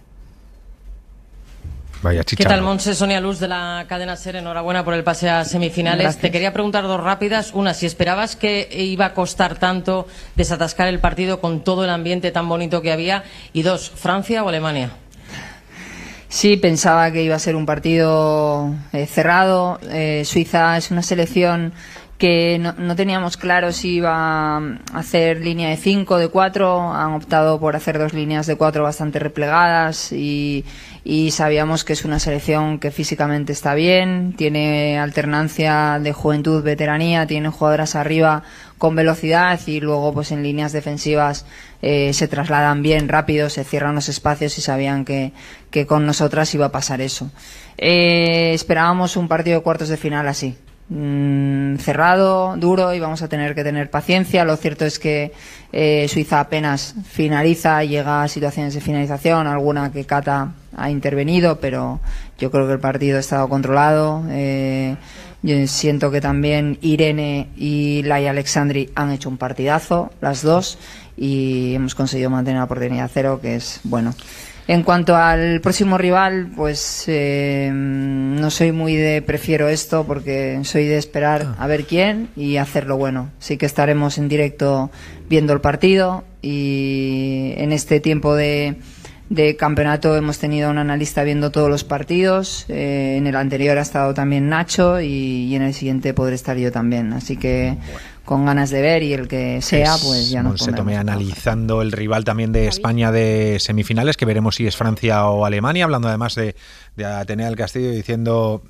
Vaya ¿Qué tal, Monse? Sonia Luz de la cadena SER, enhorabuena por el pase a semifinales. Gracias. Te quería preguntar dos rápidas. Una, si esperabas que iba a costar tanto desatascar el partido con todo el ambiente tan bonito que había. Y dos, ¿Francia o Alemania? Sí, pensaba que iba a ser un partido eh, cerrado. Eh, Suiza es una selección que no, no teníamos claro si iba a hacer línea de cinco, de cuatro. Han optado por hacer dos líneas de cuatro bastante replegadas y, y sabíamos que es una selección que físicamente está bien, tiene alternancia de juventud, veteranía, tiene jugadoras arriba con velocidad y luego pues en líneas defensivas eh, se trasladan bien rápido, se cierran los espacios y sabían que, que con nosotras iba a pasar eso. Eh, esperábamos un partido de cuartos de final así. Mm, cerrado, duro y vamos a tener que tener paciencia. Lo cierto es que eh, Suiza apenas finaliza, llega a situaciones de finalización, alguna que Cata ha intervenido, pero yo creo que el partido ha estado controlado. Eh, yo siento que también Irene y Laia Alexandri han hecho un partidazo, las dos, y hemos conseguido mantener la portería a cero, que es bueno. En cuanto al próximo rival, pues eh, no soy muy de prefiero esto porque soy de esperar a ver quién y hacerlo bueno. Sí que estaremos en directo viendo el partido y en este tiempo de, de campeonato hemos tenido un analista viendo todos los partidos. Eh, en el anterior ha estado también Nacho y, y en el siguiente podré estar yo también. Así que con ganas de ver y el que sea, pues ya nos se tome analizando el rival también de España de semifinales, que veremos si es Francia o Alemania, hablando además de, de Atenea del Castillo, diciendo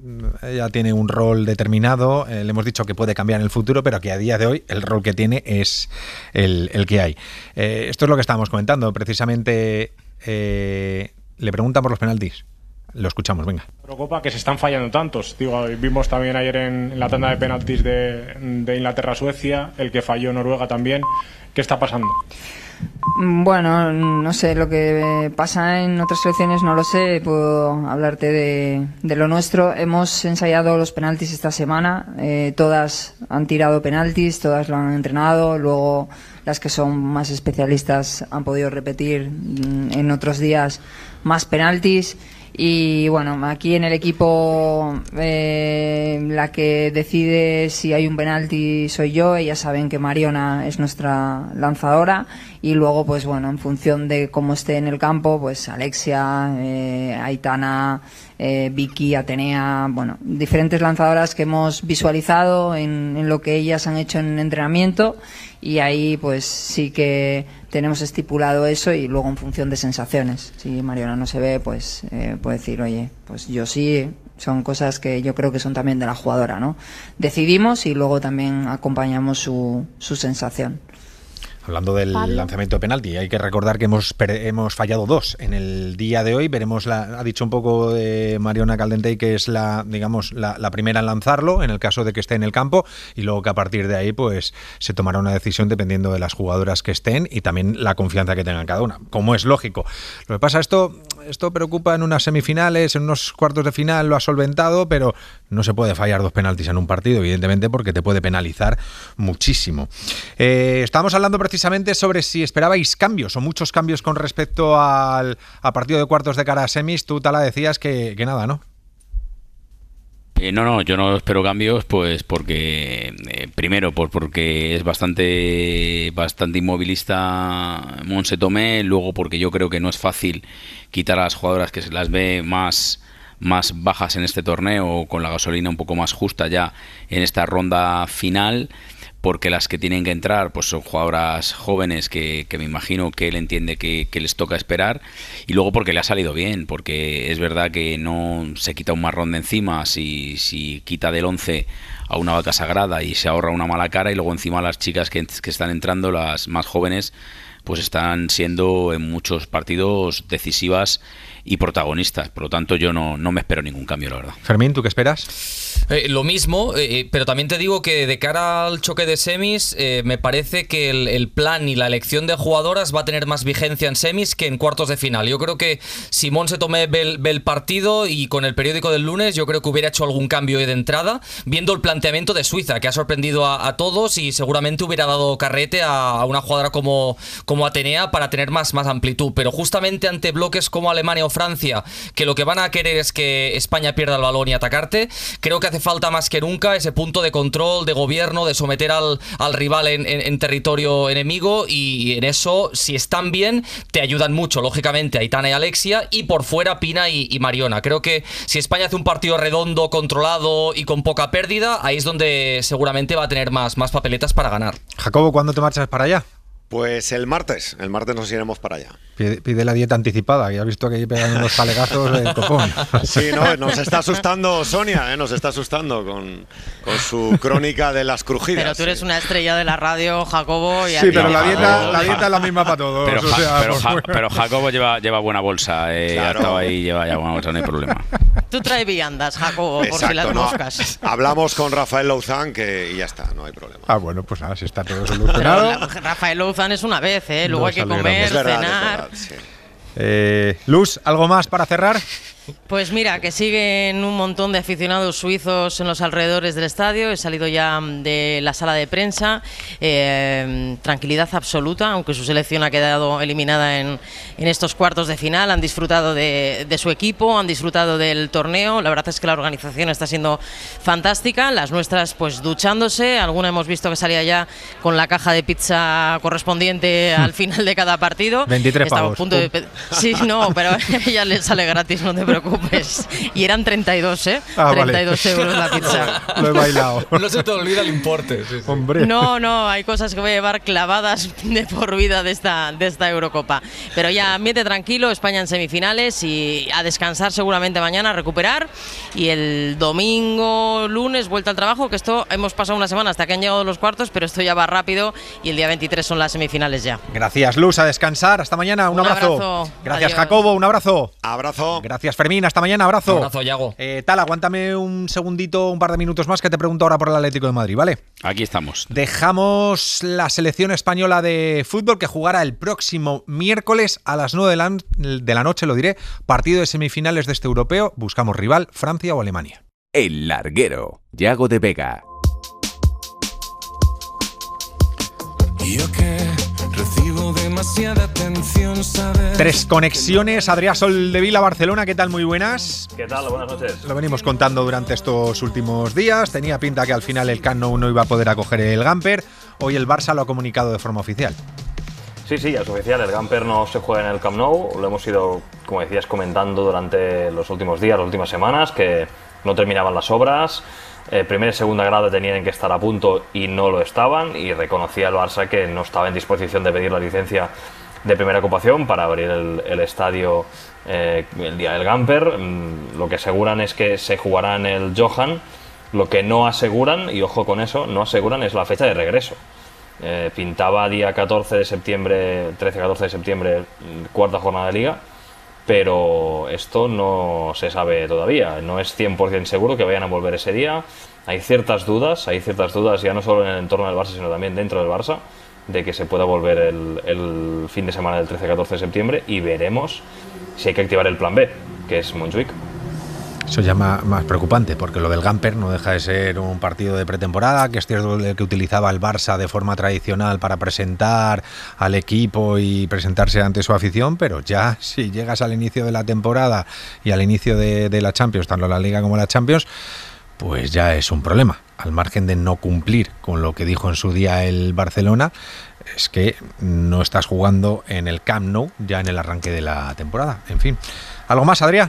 ella tiene un rol determinado, eh, le hemos dicho que puede cambiar en el futuro, pero que a día de hoy el rol que tiene es el, el que hay. Eh, esto es lo que estábamos comentando, precisamente eh, le preguntan por los penaltis. Lo escuchamos, venga. Eurocopa que se están fallando tantos. Digo, vimos también ayer en, en la tanda de penaltis de, de Inglaterra-Suecia, el que falló Noruega también. ¿Qué está pasando? Bueno, no sé, lo que pasa en otras selecciones no lo sé, puedo hablarte de, de lo nuestro. Hemos ensayado los penaltis esta semana, eh, todas han tirado penaltis, todas lo han entrenado, luego las que son más especialistas han podido repetir mm, en otros días más penaltis. Y bueno, aquí en el equipo eh, la que decide si hay un penalti soy yo. Ellas saben que Mariona es nuestra lanzadora y luego pues bueno, en función de cómo esté en el campo, pues Alexia, eh, Aitana, eh, Vicky, Atenea, bueno, diferentes lanzadoras que hemos visualizado en, en lo que ellas han hecho en entrenamiento, y ahí pues sí que tenemos estipulado eso, y luego en función de sensaciones. Si Mariona no se ve, pues eh, puede decir, oye, pues yo sí. Son cosas que yo creo que son también de la jugadora, ¿no? Decidimos y luego también acompañamos su, su sensación. Hablando del Pablo. lanzamiento de penalti, hay que recordar que hemos hemos fallado dos en el día de hoy. Veremos, la, ha dicho un poco de Mariona Caldentey que es la, digamos, la, la primera en lanzarlo en el caso de que esté en el campo, y luego que a partir de ahí pues se tomará una decisión dependiendo de las jugadoras que estén y también la confianza que tengan cada una, como es lógico. Lo que pasa, esto esto preocupa en unas semifinales, en unos cuartos de final lo ha solventado, pero no se puede fallar dos penaltis en un partido, evidentemente, porque te puede penalizar muchísimo. Eh, estábamos hablando precisamente precisamente sobre si esperabais cambios o muchos cambios con respecto al, al partido de cuartos de cara a semis. Tú, Tala, decías que, que nada, ¿no? Eh, no, no, yo no espero cambios, pues porque eh, primero por porque es bastante bastante inmovilista Montse Tomé, luego porque yo creo que no es fácil quitar a las jugadoras que se las ve más más bajas en este torneo, con la gasolina un poco más justa ya en esta ronda final, porque las que tienen que entrar pues son jugadoras jóvenes que, que me imagino que él entiende que, que les toca esperar, y luego porque le ha salido bien, porque es verdad que no se quita un marrón de encima si, si quita del once a una vaca sagrada y se ahorra una mala cara, y luego encima las chicas que, que están entrando, las más jóvenes, pues están siendo en muchos partidos decisivas y protagonistas. Por lo tanto, yo no, no me espero ningún cambio, la verdad. Fermín, ¿tú qué esperas? Eh, lo mismo, eh, pero también te digo que de cara al choque de semis, eh, me parece que el, el plan y la elección de jugadoras va a tener más vigencia en semis que en cuartos de final. Yo creo que Simón se tomé ve el, ve el partido, y con el periódico del lunes yo creo que hubiera hecho algún cambio de entrada, viendo el planteamiento de Suiza, que ha sorprendido a, a todos, y seguramente hubiera dado carrete a, a una jugadora como, como Atenea para tener más, más amplitud. Pero justamente ante bloques como Alemania o Francia, que lo que van a querer es que España pierda el balón y atacarte, creo que hace falta más que nunca ese punto de control, de gobierno, de someter al, al rival en, en, en territorio enemigo, y en eso, si están bien, te ayudan mucho, lógicamente, Aitana y Alexia, y por fuera Pina y, y Mariona. Creo que si España hace un partido redondo, controlado y con poca pérdida, ahí es donde seguramente va a tener más, más papeletas para ganar. Jacobo, ¿cuándo te marchas para allá? Pues el martes, el martes nos iremos para allá. Pide, pide la dieta anticipada, que ya he visto que ahí pegan unos talegazos de copón. Sí, no, nos está asustando Sonia, ¿eh? Nos está asustando con, con su crónica de las crujidas. Pero tú eres sí. una estrella de la radio, Jacobo. Y sí, pero la dieta, la dieta es la misma para todos. Pero, o sea, pero, pues, ja, pero Jacobo lleva, lleva buena bolsa, eh, claro. Ha estado ahí, lleva ya buena bolsa, no hay problema. Tú trae viandas, Jacobo, Exacto, por si las no. moscas. Hablamos con Rafael Louzán que y ya está, no hay problema. Ah, bueno, pues nada, si está todo solucionado. La, Rafael Louzán es una vez, ¿eh? Luego no hay que comer, es verdad, cenar. Es verdad, sí. eh, Luz, ¿algo más para cerrar? Pues mira, que siguen un montón de aficionados suizos en los alrededores del estadio. He salido ya de la sala de prensa. Eh, tranquilidad absoluta, aunque su selección ha quedado eliminada en, en estos cuartos de final. Han disfrutado de, de su equipo, han disfrutado del torneo. La verdad es que la organización está siendo fantástica. Las nuestras pues duchándose. Alguna hemos visto que salía ya con la caja de pizza correspondiente al final de cada partido. veintitrés Estaba pavos. A punto de... Sí, no, pero ella le sale gratis, no te preocupes. preocupes. Y eran treinta y dos, ¿eh? Ah, treinta y dos vale. euros la pizza. Lo he bailado. No se te olvida el importe. Sí, sí. Hombre. No, no, hay cosas que voy a llevar clavadas de por vida de esta, de esta Eurocopa. Pero ya, ambiente tranquilo, España en semifinales y a descansar seguramente mañana, a recuperar. Y el domingo, lunes, vuelta al trabajo, que esto hemos pasado una semana hasta que han llegado los cuartos, pero esto ya va rápido y el día veintitrés son las semifinales ya. Gracias, Luz, a descansar. Hasta mañana, un, Un abrazo. abrazo. Gracias, Adiós. Jacobo, un abrazo. Abrazo. Gracias, Fermín, hasta mañana, abrazo. Un abrazo, Yago. Eh, tal, aguántame un segundito, un par de minutos más que te pregunto ahora por el Atlético de Madrid, ¿vale? Aquí estamos. Dejamos la selección española de fútbol que jugará el próximo miércoles a las nueve de la, de la noche, lo diré, partido de semifinales de este europeo. Buscamos rival, Francia o Alemania. El Larguero, Yago de Vega. Yo que recibo demasiada atención, saber... Tres conexiones, Adrià Soldevila, Barcelona, ¿qué tal? Muy buenas. ¿Qué tal? Buenas noches. Lo venimos contando durante estos últimos días. Tenía pinta que al final el Camp Nou no iba a poder acoger el Gamper. Hoy el Barça lo ha comunicado de forma oficial. Sí, sí, ya es oficial. El Gamper no se juega en el Camp Nou. Lo hemos ido, como decías, comentando durante los últimos días, las últimas semanas, que no terminaban las obras. Eh, primera y segunda grado tenían que estar a punto y no lo estaban, y reconocía el Barça que no estaba en disposición de pedir la licencia de primera ocupación para abrir el, el estadio eh, el día del Gamper. Mm, lo que aseguran es que se jugará en el Johan. Lo que no aseguran, y ojo con eso, no aseguran es la fecha de regreso. Eh, pintaba día catorce de septiembre, trece catorce de septiembre, cuarta jornada de Liga, pero esto no se sabe todavía. No es cien por ciento seguro que vayan a volver ese día. Hay ciertas dudas, hay ciertas dudas ya no solo en el entorno del Barça, sino también dentro del Barça, de que se pueda volver el, el fin de semana del trece catorce de septiembre, y veremos si hay que activar el plan B, que es Montjuic. Eso ya más, más preocupante, porque lo del Gamper no deja de ser un partido de pretemporada, que es cierto que utilizaba el Barça de forma tradicional para presentar al equipo y presentarse ante su afición, pero ya si llegas al inicio de la temporada y al inicio de, de la Champions, tanto la Liga como la Champions, pues ya es un problema. Al margen de no cumplir con lo que dijo en su día el Barcelona, es que no estás jugando en el Camp Nou ya en el arranque de la temporada. En fin, ¿algo más, Adrià?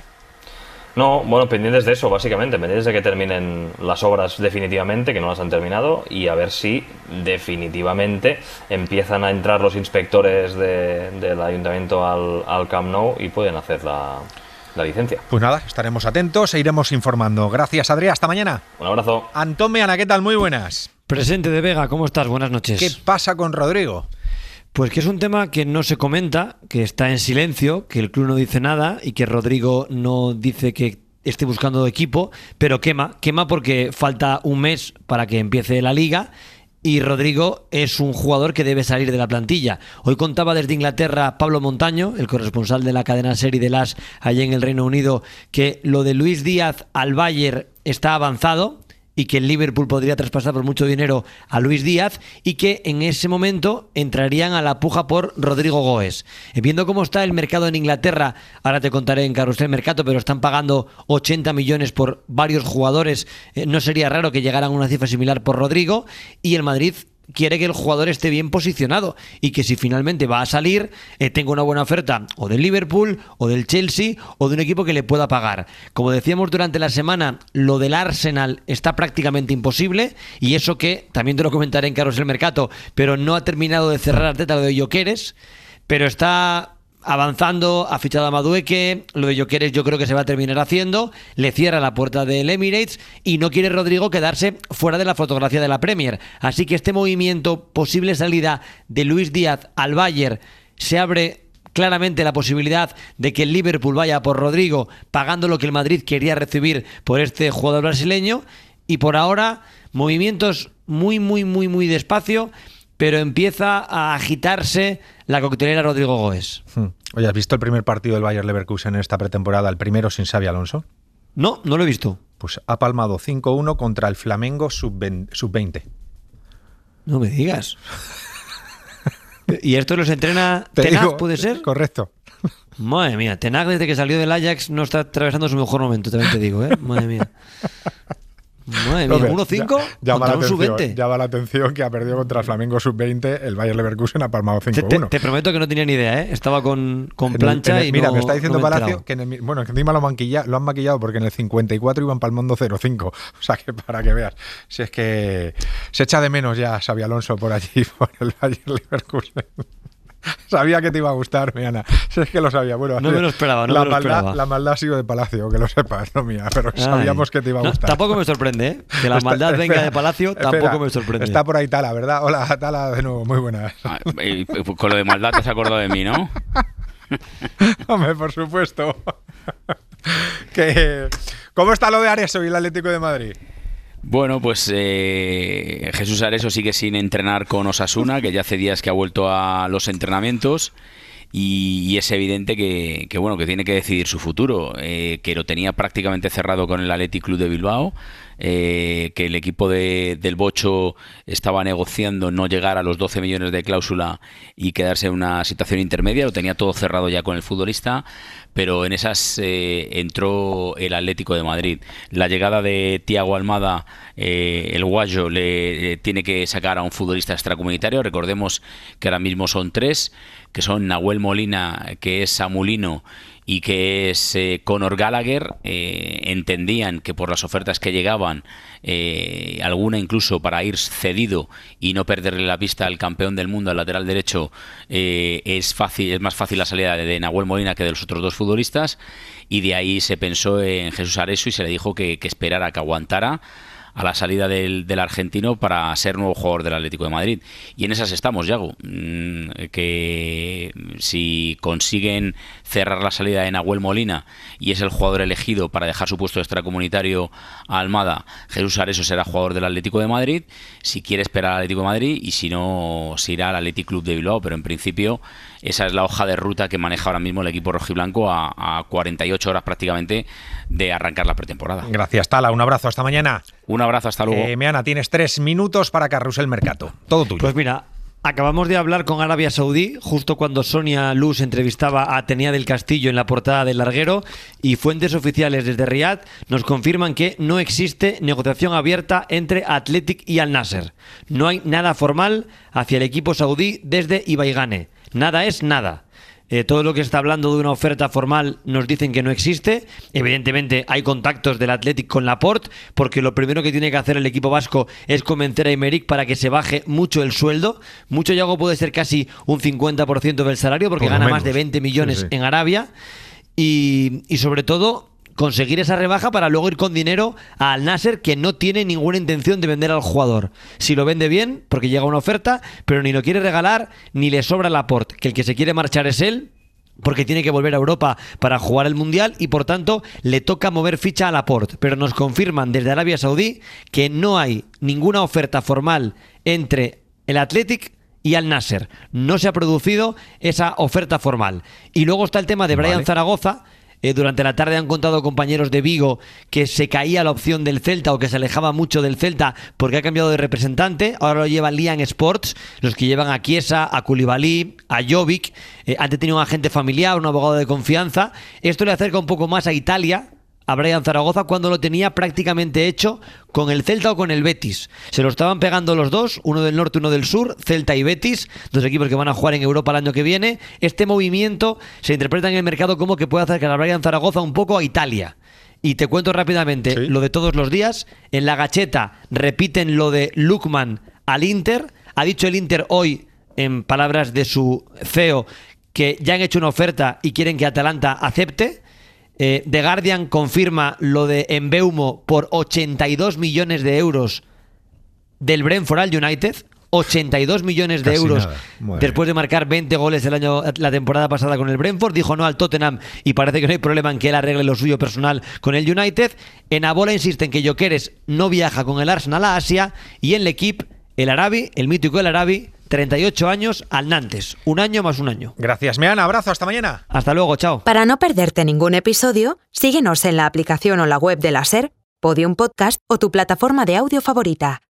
No, bueno, pendientes de eso, básicamente, pendientes de que terminen las obras definitivamente, que no las han terminado, y a ver si definitivamente empiezan a entrar los inspectores de, del ayuntamiento al, al Camp Nou y pueden hacer la, la licencia. Pues nada, estaremos atentos e iremos informando. Gracias, Adrià, hasta mañana. Un abrazo. Antón Meana, ¿qué tal? Muy buenas. Presente de Vega, ¿cómo estás? Buenas noches. ¿Qué pasa con Rodrigo? Pues que es un tema que no se comenta, que está en silencio, que el club no dice nada y que Rodrigo no dice que esté buscando equipo, pero quema, quema porque falta un mes para que empiece la liga y Rodrigo es un jugador que debe salir de la plantilla. Hoy contaba desde Inglaterra Pablo Montaño, el corresponsal de la cadena SER y de las allí en el Reino Unido, que lo de Luis Díaz al Bayern está avanzado y que el Liverpool podría traspasar por mucho dinero a Luis Díaz y que en ese momento entrarían a la puja por Rodrigo Goes. Viendo cómo está el mercado en Inglaterra, ahora te contaré en Carrusel Mercato, pero están pagando ochenta millones por varios jugadores, eh, no sería raro que llegaran a una cifra similar por Rodrigo, y el Madrid quiere que el jugador esté bien posicionado y que si finalmente va a salir eh, tenga una buena oferta o del Liverpool o del Chelsea o de un equipo que le pueda pagar. Como decíamos durante la semana, lo del Arsenal está prácticamente imposible, y eso que también te lo comentaré en Carrusel Mercato, pero no ha terminado de cerrar Arteta lo de Gyökeres, pero está avanzando, ha fichado a Madueke, lo de Gyökeres yo creo que se va a terminar haciendo, le cierra la puerta del Emirates y no quiere Rodrigo quedarse fuera de la fotografía de la Premier. Así que este movimiento, posible salida de Luis Díaz al Bayern, se abre claramente la posibilidad de que el Liverpool vaya por Rodrigo pagando lo que el Madrid quería recibir por este jugador brasileño, y por ahora movimientos muy muy muy muy despacio, pero empieza a agitarse la coctelera Rodrigo Goes. Hmm. Oye, ¿has visto el primer partido del Bayer Leverkusen en esta pretemporada, el primero sin Xabi Alonso? No, no lo he visto. Pues ha palmado cinco uno contra el Flamengo sub veinte. No me digas. ¿Y esto los entrena Te Ten Hag, digo, puede ser? Correcto. Madre mía, Ten Hag desde que salió del Ajax no está atravesando su mejor momento, también te digo, ¿eh? Madre mía. Madre mía, uno cinco contra un sub veinte. Llama la atención que ha perdido contra el Flamengo sub veinte, el Bayer Leverkusen ha palmado cinco uno. Te, te, te prometo que no tenía ni idea, ¿eh? Estaba con, con plancha el, y mira, no, me está diciendo no me Palacio que en el, bueno, que encima lo, manquilla, lo han maquillado porque en el cincuenta y cuatro iban palmando cero cinco. O sea que para que veas, si es que se echa de menos ya Xabi Alonso por allí, por el Bayer Leverkusen. Sabía que te iba a gustar, Meana. Si es que lo sabía. Bueno, no me lo esperaba, no la me lo maldad, esperaba. La maldad ha sido de Palacio, que lo sepas, no mía, pero Ay. sabíamos que te iba a gustar. No, tampoco me sorprende, ¿eh? Que la maldad espera, venga de Palacio, espera, tampoco me sorprende. Está por ahí Tala, ¿verdad? Hola, Tala, de nuevo, muy buenas. Ah, con lo de maldad te has acordado de mí, ¿no? Hombre, por supuesto. que, ¿Cómo está lo de Areso y el Atlético de Madrid? Bueno, pues eh, Jesús Areso sigue sin entrenar con Osasuna, que ya hace días que ha vuelto a los entrenamientos y, y es evidente que, que bueno que tiene que decidir su futuro, eh, que lo tenía prácticamente cerrado con el Athletic Club de Bilbao, eh, que el equipo de, del Bocho estaba negociando no llegar a los doce millones de cláusula y quedarse en una situación intermedia, lo tenía todo cerrado ya con el futbolista, pero en esas eh, entró el Atlético de Madrid. La llegada de Thiago Almada, eh, el guayo, le eh, tiene que sacar a un futbolista extracomunitario. Recordemos que ahora mismo son tres, que son Nahuel Molina, que es Samulino, y que es eh, Conor Gallagher. Eh, entendían que por las ofertas que llegaban, eh, alguna incluso para ir cedido y no perderle la pista al campeón del mundo, al lateral derecho, eh, es fácil, es más fácil la salida de, de Nahuel Molina que de los otros dos futbolistas, y de ahí se pensó en Jesús Areso y se le dijo que, que esperara, que aguantara a la salida del, del argentino para ser nuevo jugador del Atlético de Madrid. Y en esas estamos, Yago, mm, que si consiguen cerrar la salida de Nahuel Molina y es el jugador elegido para dejar su puesto extracomunitario a Almada, Jesús Areso será jugador del Atlético de Madrid, si quiere esperar al Atlético de Madrid, y si no, se irá al Athletic Club de Bilbao, pero en principio esa es la hoja de ruta que maneja ahora mismo el equipo rojiblanco a, a cuarenta y ocho horas prácticamente de arrancar la pretemporada. Gracias, Tala, un abrazo, hasta mañana. Un abrazo, hasta luego. Eh, Meana, tienes tres minutos para Carrusel Mercato. Todo tuyo. Pues mira, acabamos de hablar con Arabia Saudí justo cuando Sonia Luz entrevistaba a Atenea del Castillo en la portada del Larguero, y fuentes oficiales desde Riad nos confirman que no existe negociación abierta entre Athletic y Al Nasser. No hay nada formal hacia el equipo saudí desde Ibaigane. Nada es nada. Eh, todo lo que está hablando de una oferta formal nos dicen que no existe. Evidentemente hay contactos del Athletic con Laporte, porque lo primero que tiene que hacer el equipo vasco es convencer a Aymeric para que se baje mucho el sueldo. Mucho, Yago, puede ser casi un cincuenta por ciento del salario, porque por gana menos más de veinte millones sí, sí. en Arabia. Y, y sobre todo conseguir esa rebaja para luego ir con dinero a Al Nasser, que no tiene ninguna intención de vender al jugador. Si lo vende bien, porque llega una oferta, pero ni lo quiere regalar, ni le sobra Laporte, que el que se quiere marchar es él, porque tiene que volver a Europa para jugar el Mundial y por tanto le toca mover ficha a Laporte. Pero nos confirman desde Arabia Saudí que no hay ninguna oferta formal entre el Athletic y Al Nasser. No se ha producido esa oferta formal. Y luego está el tema de Brian vale. Zaragoza. Eh, durante la tarde han contado compañeros de Vigo que se caía la opción del Celta, o que se alejaba mucho del Celta porque ha cambiado de representante. Ahora lo lleva Lian Sports, los que llevan a Chiesa, a Koulibaly, a Jovic. Eh, antes tenía un agente familiar, un abogado de confianza. Esto le acerca un poco más a Italia, a Brian Zaragoza, cuando lo tenía prácticamente hecho con el Celta o con el Betis. Se lo estaban pegando los dos, uno del norte, uno del sur, Celta y Betis, dos equipos que van a jugar en Europa el año que viene. Este movimiento se interpreta en el mercado como que puede acercar a Brian Zaragoza un poco a Italia. Y te cuento rápidamente ¿Sí? lo de todos los días. En la Gacheta repiten lo de Lukman al Inter. Ha dicho el Inter hoy, en palabras de su C E O, que ya han hecho una oferta y quieren que Atalanta acepte. Eh, The Guardian confirma lo de Mbeumo por ochenta y dos millones de euros del Brentford al United. ochenta y dos millones de Casi euros después de marcar veinte goles el año, la temporada pasada con el Brentford. Dijo no al Tottenham y parece que no hay problema en que él arregle lo suyo personal con el United. En Abola insisten que Gyökeres no viaja con el Arsenal a Asia, y en L'Equipe el Arabi, el mítico El Arabi, treinta y ocho años al Nantes. Un año más un año. Gracias, Meana. Abrazo. Hasta mañana. Hasta luego. Chao. Para no perderte ningún episodio, síguenos en la aplicación o la web de la SER, Podium Podcast o tu plataforma de audio favorita.